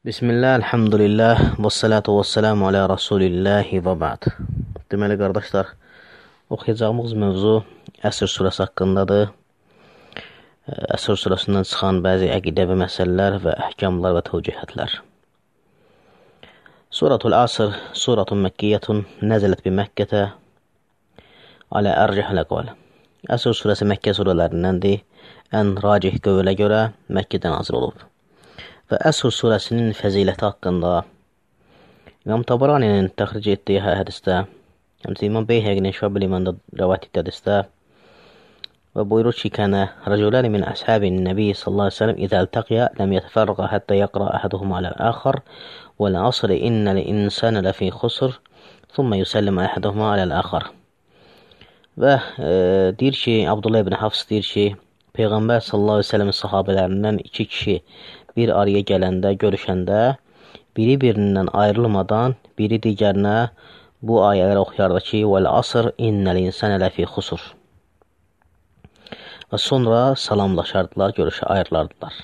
Bismillah, elhamdülillah, və salatu və selamu alə rasulillahi və ba'd. Deməli, qardaşlar, oxuyacağımız mövzu Əsr surəsi haqqındadır. Əsr surəsindən çıxan bəzi əqidəvi məsələlər və əhkamlar və tövcihətlər. Suratul Asr, suratun Məkkiyyətun, nəzələt bi Məkkətə, alə ərcəhəl əqval. Əsr surəsi Məkkə surələrindəndir, ən racih qövlə görə Məkkədə nazil olub. Və Əsr surəsinin fəziləti haqqında İmam Tabaraninin təxric etdiyi hədisdə, həmçinin İmam Beyhəqinin Şuab-ül İmanda rəvayət etdiyi hədisdə və buyurur ki, kənə rəculəni min əshabin nəbi sallallahu aleyhi ve sellem İzə əltəqiyə ləm yətəfərqa həttə yəqra əhəduhum aləl-əxar və lə-əsri innəl insənə ləfi xusr thumma yüsəllim əhəduhum aləl-əxar. Və deyir ki, Abdullah ibn Hafs deyir ki, Peyğəmbər sallallahu aleyhi ve sellemin sahabələrindən iki kişi bir araya gələndə, görüşəndə, biri birindən ayrılmadan, biri digərinə bu ayələri oxuyardı ki, vəl-əsr innəl insənə ləfi xusur. Və sonra salamlaşardılar, görüşə ayrılardılar.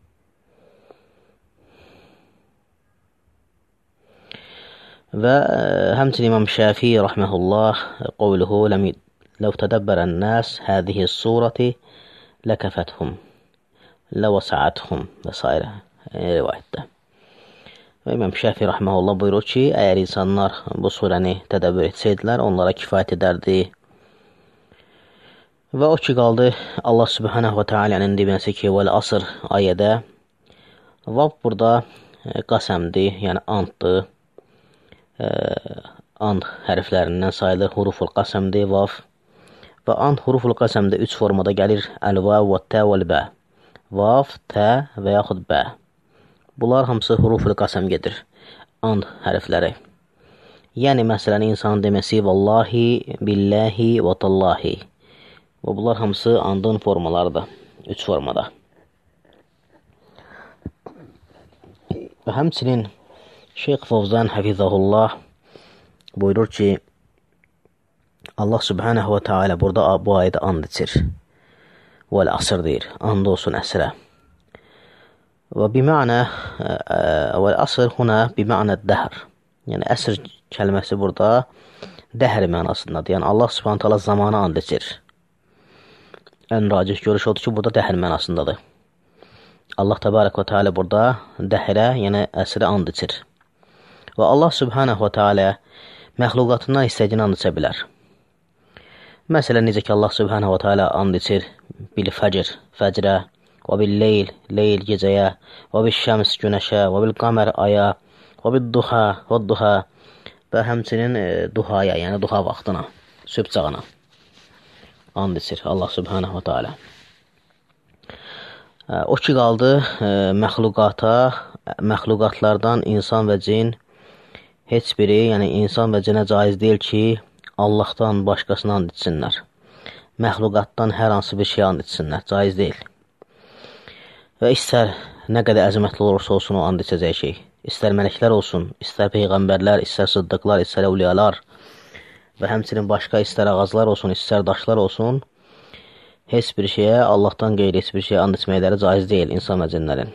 Və həmçinin İmam Şafii rəhməhullah qovluhu ləv tədəbbərən nəs hədihi surati ləkəfəthum ləvəsəəthum və s. rivayətdə. Və İmam Şəfi rəhməhullah buyurur ki, əgər insanlar bu surəni tədəbbür etsəydilər, onlara kifayət edərdi. Və o ki, qaldı Allah subhanahu və teala'nın deməsi ki, vəl-əsr ayədə vav burada qəsəmdir, yəni anddır. And hərflərindən sayılır, huruful qəsəmdir, vav. Və and huruful qəsəmdə 3 formada gəlir, əl-vav və tə vəl-bə. Vav, tə və yaxud bə. Bunlar hamısı huruful qasəm gedir. And hərfləri. Yəni, məsələn, insanın deməsi vallahi, billahi və tallahi. Və bunlar hamısı andın formalarıdır. 3 formada. Və həmçinin Şeyx Fovzan Həfizəhullah buyurur ki, Allah subhanahu və teala burada bu ayədə and içir. Vəl-əsr deyir, and olsun əsrə. Və bimə'nə vəl-əsr huna bimə'nə dəhr. Yəni, əsr kəlməsi burada dəhr mənasındadır. Yəni, Allah subhanahu teala zamanı and içir. Ən racih görüş odur ki, burada dəhr mənasındadır. Allah təbarək və teala burada dəhrə, yəni əsrə and içir. Və Allah subhanahu və teala məxluqatından istədiyini and içə bilər. Məsələn, necə ki, Allah subhanahu və teala and içir bil-fəcr, fəcrə, və bil-leyl, leyl gecəyə, və bil-şəms günəşə, və bil-qamər aya, və bil-duha, və duha və həmçinin duhaya, yəni duha vaxtına, sübh çağına and içir Allah subhanahu və teala. O ki, qaldı məxluqatlardan insan və cin heç biri, yəni insan və cinə caiz deyil ki, Allahdan başqasına and içsinlər. Məxluqatdan hər hansı bir şey and içsinlər, caiz deyil. Və istər nə qədər əzəmətli olursa olsun o and içəcək şey. İstər mələklər olsun, istər peyğəmbərlər, istər sıddıqlar, istər əvliyalar və həmçinin başqa istər ağaclar olsun, istər daşlar olsun, heç bir şeyə, Allahdan qeyri heç bir şeyə and içməkləri caiz deyil insan və cinlərin.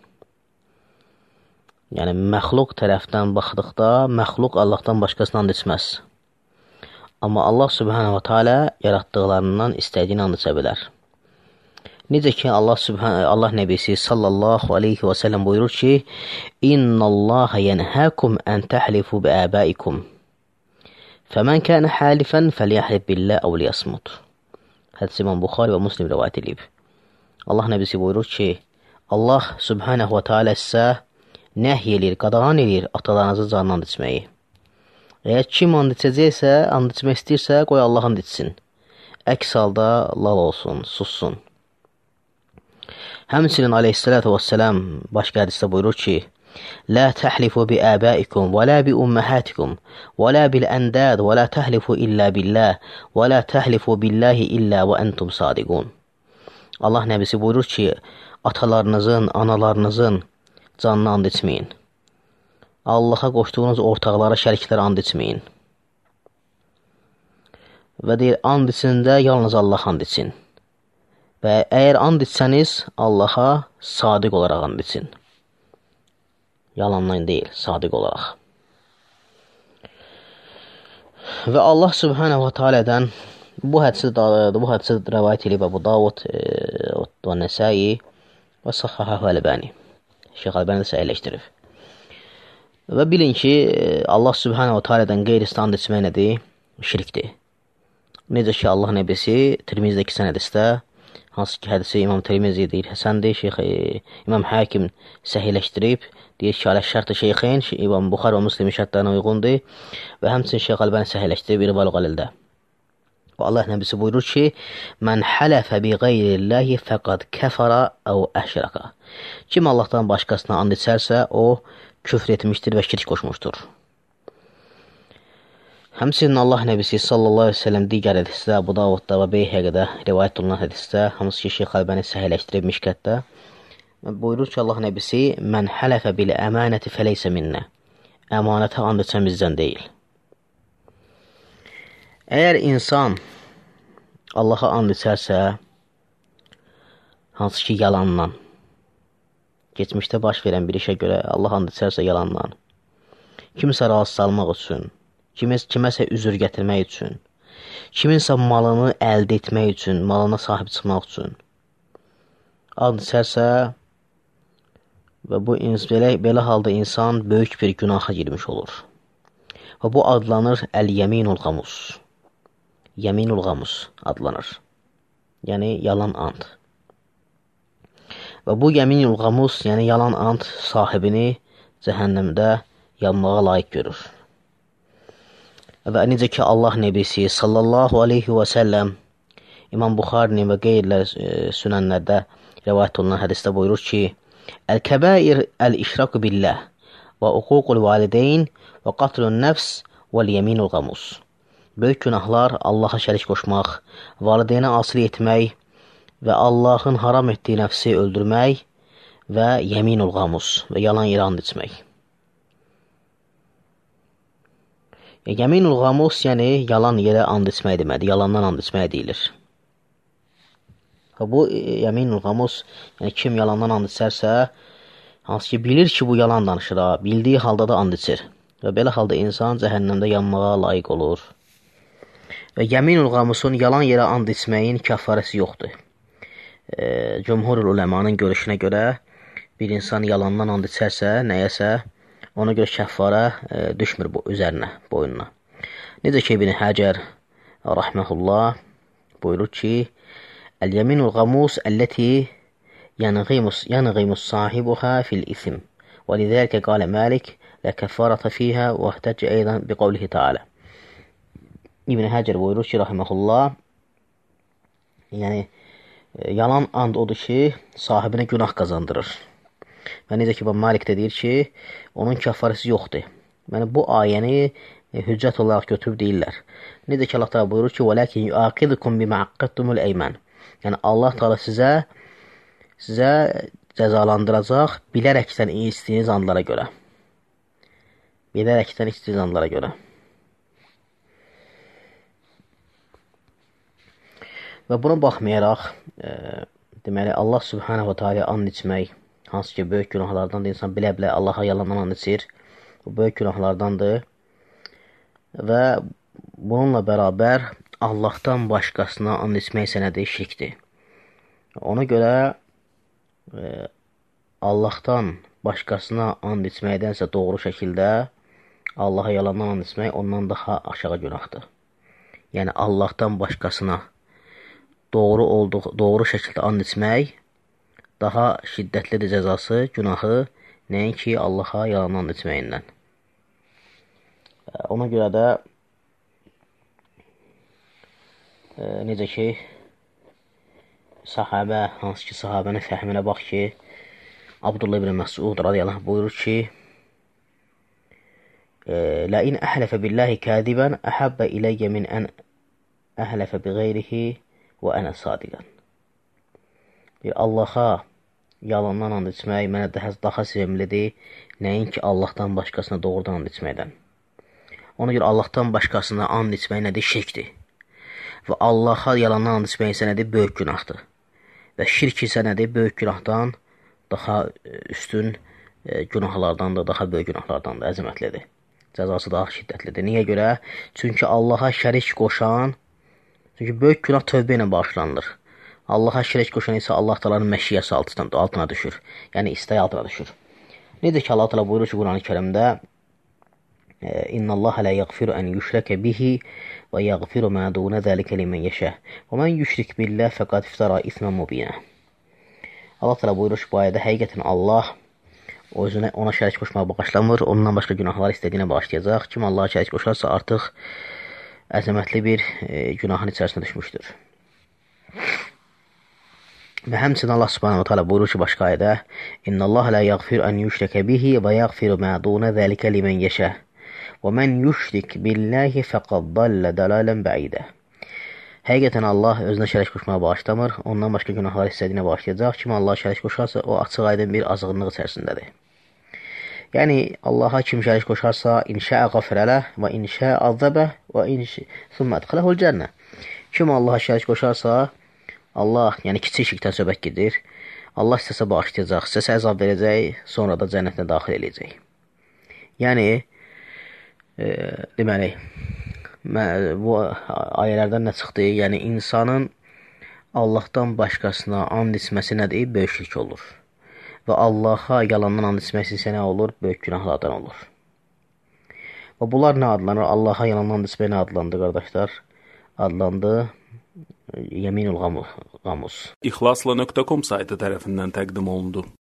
Yəni, məxluq tərəfdən baxdıqda, məxluq Allahdan başqasına and içməz. Amma Allah subhanahu wa ta'ala yaratdıqlarından istədiyini and içə bilər. Necə ki, Allah nəbisi sallallahu aleyhi və səlləm buyurur ki, İnnallaha yənhəkum ən təhlifu bi əbəikum. Fəmən kənə həlifən fəliyəhlib billə əv liyasmut. Hədis İmam Buxari və Muslim rivayət edib. Allah nəbisi buyurur ki, Allah subhanahu wa ta'ala sizə nəhy edir, qadağan edir atalarınızı canına and içməyi. Əgər kim and içəcəksə, and içmək istəyirsə, qoy Allah and içsin. Əks halda lal olsun, sussun. Həmçinin aleyhissalatu vesselam başqa hədisdə buyurur ki, Lə təhlifu bi əbəikum, və lə bi ümməhətikum, və lə bil əndəd, və lə təhlifu illə billəh, və lə təhlifu billəhi illə və əntum sadiqun. Allah nəbisi buyurur ki, atalarınızın, analarınızın canına and içməyin. Allaha qoşduğunuz ortaqlara, şəriklərə and içməyin. Və deyir, and içində yalnız Allah and için. Və əgər and içsəniz, Allaha sadiq olaraq and için. yalandan deyil, sadiq olaraq. Və Allah Subhanahu wa Taala'dan bu hədisi rəvayət edib Əbu Davud və Nəsai və Sahhahu Əlbani. Şeyx Əlbani də səhihləşdirib. Və bilin ki, Allah Subhanahu wa Taala'dan qeyri-istinad and içmək nədir? Şirkdir. Necə ki, Allah Nəbisi Tirmizidəki sənədistə, hansı ki, hədisi İmam Tirmizi deyir, Həsəndir, İmam Hakim səhihləşdirib, deyir ki, alə şərt-i şeyxin, İmam Buxar və Müslim şərtlərinə uyğundur və həmçinin Şeyx Əlbani səhihləşdirib İrval-ı Qalildə. Və Allah Nəbisi buyurur ki, mən hələfə bi qeyrillahi fəqad kəfara əv əşrəqa. Kim Allahdan başqasına and içərsə, o küfr etmişdir və şirk qoşmuşdur. Həmçinin Allah Nəbisi sallallahu aleyhi ve sellem digər hədisdə, Əbu Davudda və Beyhəqidə rivayət olunan hədisdə, hamısı ki, Şeyx Əlbani səhihləşdirib Mişkətdə, buyurur ki, Allah Nəbisi, mən hələfə bil əmanəti fəleysə minnə. Əmanətə and içən bizdən deyil. Əgər insan Allaha and içərsə, hansı ki, yalandan, geçmişdə baş verən bir işə görə Allah and içərsə yalandan, kimsə razı salmaq üçün, kiməsə üzür gətirmək üçün, kiminsə malını əldə etmək üçün, malına sahib çıxmaq üçün and içərsə və bu belə halda insan böyük bir günaha girmiş olur. Və bu adlanır əl-yəminul qamus. Yəminul qamus adlanır. Yəni yalan and. Və bu yəminul qamus, yəni yalan and sahibini cəhənnəmdə yanmağa layiq görür. Və necə ki, Allah Nəbisi sallallahu aleyhi və səlləm İmam Buxarinin və qeyrilər sünənlərdə rəvayət olunan hədisdə buyurur ki, Əl-kəbəir əl-işraku billəh və uququl valideyn və qatlun nəfs vəl-yəminul qamus. Böyük günahlar Allaha şərik qoşmaq, valideynə asili etmək və Allahın haram etdiyi nəfsi öldürmək və yəminul qamus və yalan yerə and içmək. Yəminul qamus, yəni yalan yerə and içmək deməkdir, yalandan and içmək deyilir. Və bu yəminul qamus, yəni kim yalandan and içərsə, hansı ki bilir ki, bu yalan danışır, bildiyi halda da and içir. Və belə halda insan cəhənnəmdə yanmağa layiq olur. Və yəminul qamusun yalan yerə and içməyin kəffarəsi yoxdur. Cümhur uləmanın görüşünə görə bir insan yalandan and içərsə, nəyəsə, ona görə kəffara düşmür üzərinə, boynuna. Necə ki, İbn Həcər rahməhullah buyurur ki, Əl-yəminul qamus əlləti yanğimus sahibuha fil-isim və lidəlikə qalə Məlik lə kəffarətə fiyhə və əhtəcə eydən biqavlihi tealə. İbn Həcər buyurur ki, rahməhullah, yəni yalan and odur ki, sahibinə günah qazandırır. Və necə ki, Malik də deyir ki, onun kəffarəsi yoxdur. Yəni, bu ayəni hüccət olaraq götürüb deyirlər. Necə ki, Allah da buyurur ki, وَلَكِنْ يُعَاقِذُكُمْ بِمَعَقَّدْتُمُ الْاَيْمَنِ. Yəni, Allah da sizə cəzalandıracaq bilərəkdən istəyiniz andlara görə. Bilərəkdən istəyiniz andlara görə. Və buna baxmayaraq, deməli, Allah Subhanahu wa Ta'ala and içmək, hansı ki, böyük günahlardandır, insan bilə-bilə Allaha yalandan and içir, bu böyük günahlardandır və bununla bərabər Allahdan başqasına and içmək sənədir şirkdir. Ona görə Allahdan başqasına and içməkdənsə doğru şəkildə Allaha yalandan and içmək ondan daha aşağı günahdır. Yəni Allahdan başqasına doğru şəkildə and içmək daha şiddətlidir cəzası, günahı, nəinki Allaha yalandan and içməyindən. Ona görə də necə ki, sahabə, hansı ki, sahabənin fəhminə bax ki, Abdullah ibn Məsud radiyallahu buyurur ki, لَاِنْ أَحْلَفَ بِاللّٰهِ كَاذِبًا أَحَبَّ إِلَيَّ مِنْ أَنْ أَحْلَفَ بِغَيْرِهِ وَأَنَا صَادِقًا. Allaha yalandan and içmək mənə daha sevimlidir, nəinki Allahdan başqasına doğrudan and içməkdən. Ona görə Allahdan başqasına and içmək nədir? Şirkdir. Və Allaha yalandan and içmək isə nədir? Böyük günahdır. Və şirk isə nədir? Böyük günahdan daha üstün günahlardandır, daha böyük günahlardandır, əzəmətlidir. Cəzası daha şiddətlidir. Niyə görə? Çünki Allaha şərik qoşan, çünki böyük günah tövbə ilə bağışlanılır. Allaha şərik qoşan isə Allah Taala'nın məşiyyəsi altına düşür. Yəni istəyi altına düşür. Necə ki Allah Taala buyurur ki Qurani Kərimdə: İnnallaha la yaghfiru an yushraka bihi və yaghfiru ma dun zalika limen yasha. Və men yushrik billahi faqad iftara isman mubina. Allah Taala buyurur ki, bu ayədə həqiqətən Allah özünə ona şərik qoşmağı bağışlamır, ondan başqa günahlar istədiyinə bağışlayacaq. Kim Allaha şərik qoşarsa artıq əzəmətli bir günahın içərisinə düşmüşdür. Və həmçinin Allah Subhanahu wa Taala buyurur ki başqa ayədə: İnnallaha la yaghfiru an yushraka bihi və yaghfiru ma dun zalika limen yasha. Və men yushrik billahi faqad dalla dalalan ba'ida. Həqiqətən Allah özünə şərik qoşmağı bağışlamır, ondan başqa günahlar istədiyinə bağışlayacaq. Kim Allaha şərik qoşarsa, o açıq-aydın bir azğınlıq içərisindədir. Yəni Allaha kim şərik qoşarsa, inşa'a ğafirələ və inşa'a azəbə və thumma adxalahul cənnə. Kim Allaha şərik qoşarsa, Allah, yəni kiçik şirkdən söhbət gedir. Allah istəsə bağışlayacaq, istəsə əzab verəcək, sonra da cənnətinə daxil eləyəcək. Yəni deməli, bu ayələrdən nə çıxdı? Yəni insanın Allahdan başqasına and içməsi nədir? Böyük şirk olur. Və Allaha yalandan and içməsi isə nə olur? Böyük günahlardan olur. Və bunlar nə adlanır? Allaha yalandan and içmək nə adlandı, qardaşlar? Adlandı Yeminul Gamus. İxlasla.com saytı tərəfindən təqdim olundu.